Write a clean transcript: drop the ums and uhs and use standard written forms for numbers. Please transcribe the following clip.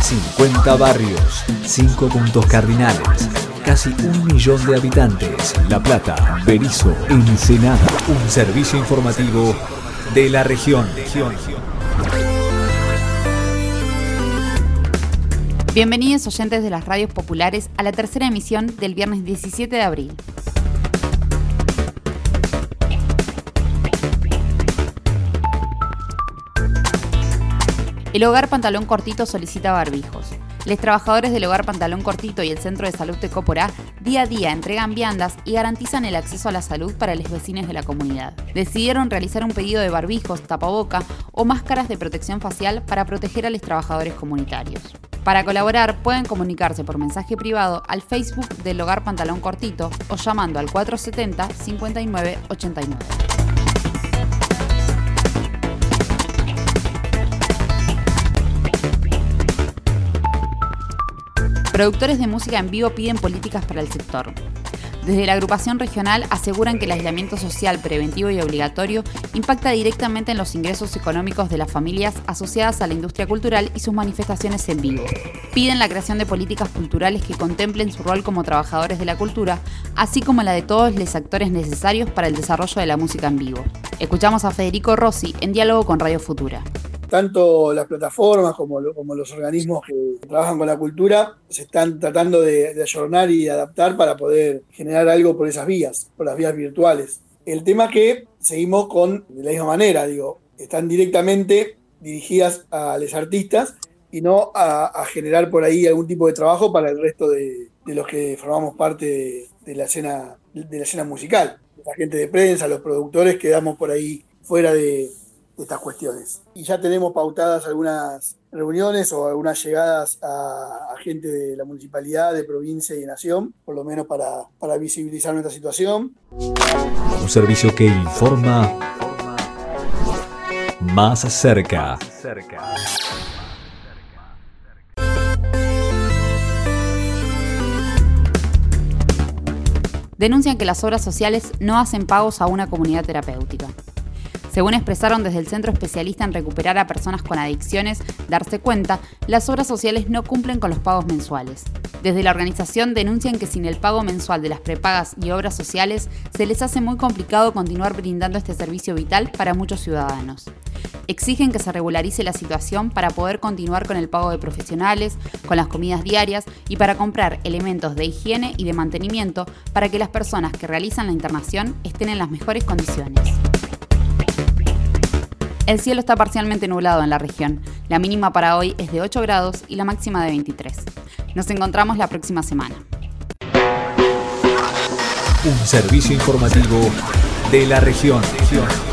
50 barrios, 5 puntos cardinales, casi 1 millón de habitantes. La Plata, Berisso, Ensenada. Un servicio informativo de la región. Bienvenidos oyentes de las radios populares a la tercera emisión del viernes 17 de abril. El Hogar Pantalón Cortito solicita barbijos. Los trabajadores del Hogar Pantalón Cortito y el Centro de Salud de Coporá día a día entregan viandas y garantizan el acceso a la salud para los vecinos de la comunidad. Decidieron realizar un pedido de barbijos, tapaboca o máscaras de protección facial para proteger a los trabajadores comunitarios. Para colaborar pueden comunicarse por mensaje privado al Facebook del Hogar Pantalón Cortito o llamando al 470-5989. Productores de música en vivo piden políticas para el sector. Desde la agrupación regional aseguran que el aislamiento social preventivo y obligatorio impacta directamente en los ingresos económicos de las familias asociadas a la industria cultural y sus manifestaciones en vivo. Piden la creación de políticas culturales que contemplen su rol como trabajadores de la cultura, así como la de todos los actores necesarios para el desarrollo de la música en vivo. Escuchamos a Federico Rossi en diálogo con Radio Futura. Tanto las plataformas como los organismos que trabajan con la cultura se están tratando de ayornar y adaptar para poder generar algo por esas vías, por las vías virtuales. El tema es que seguimos de la misma manera, están directamente dirigidas a los artistas y no a generar por ahí algún tipo de trabajo para el resto de los que formamos parte de la escena musical. La gente de prensa, los productores, quedamos por ahí fuera de estas cuestiones. Y ya tenemos pautadas algunas reuniones o algunas llegadas a gente de la municipalidad, de provincia y de nación, por lo menos para visibilizar nuestra situación. Un servicio que informa más cerca. Denuncian que las obras sociales no hacen pagos a una comunidad terapéutica. Según expresaron desde el Centro Especialista en Recuperar a Personas con Adicciones, Darse Cuenta, las obras sociales no cumplen con los pagos mensuales. Desde la organización denuncian que sin el pago mensual de las prepagas y obras sociales, se les hace muy complicado continuar brindando este servicio vital para muchos ciudadanos. Exigen que se regularice la situación para poder continuar con el pago de profesionales, con las comidas diarias y para comprar elementos de higiene y de mantenimiento para que las personas que realizan la internación estén en las mejores condiciones. El cielo está parcialmente nublado en la región. La mínima para hoy es de 8 grados y la máxima de 23. Nos encontramos la próxima semana. Un servicio informativo de la región.